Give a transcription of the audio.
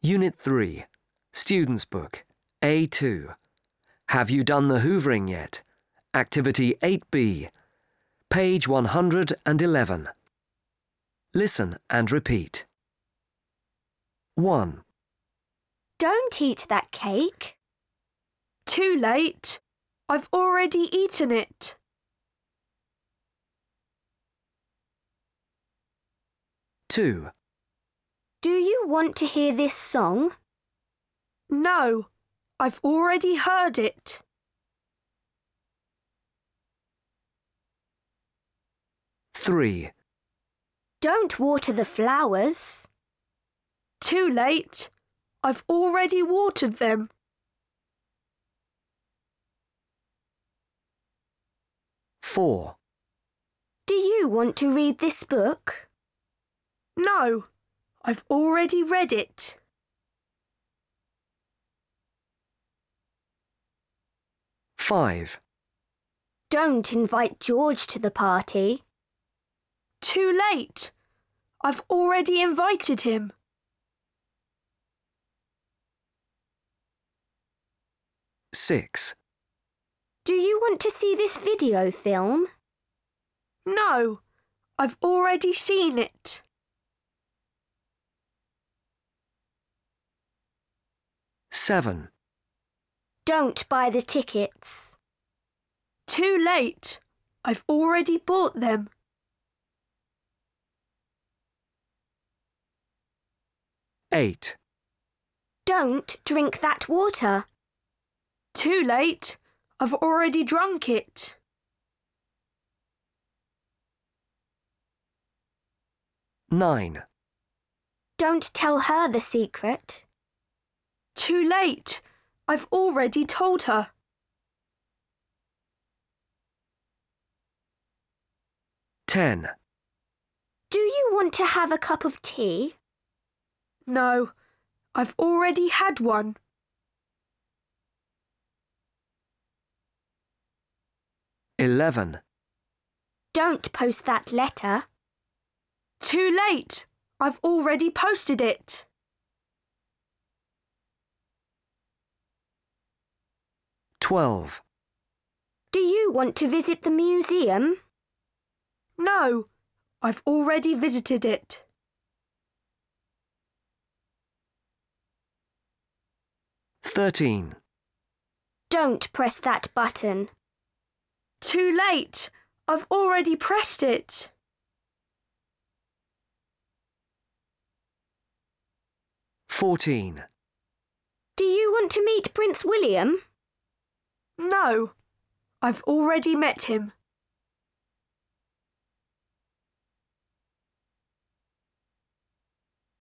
Unit 3, Student's Book, A2. Have you done the hoovering yet? Activity 8B, page 111. Listen and repeat. 1, Don't eat that cake. Too late. I've already eaten it. 2, Do you want to hear this song? No, I've already heard it. 3, Don't water the flowers. Too late. I've already watered them. 4, Do you want to read this book? No, I've already read it. 5, Don't invite George to the party. Too late. I've already invited him. 6, Do you want to see this video film? No, I've already seen it. 7, Don't buy the tickets. Too late. I've already bought them. 8, Don't drink that water. Too late. I've already drunk it. 9, Don't tell her the secret. Too late. I've already told her. 10, Do you want to have a cup of tea? No, I've already had one. 11, Don't post that letter. Too late. I've already posted it. 12, Do you want to visit the museum? No, I've already visited it. 13, Don't press that button. Too late. I've already pressed it. 14, Do you want to meet Prince William? No, I've already met him.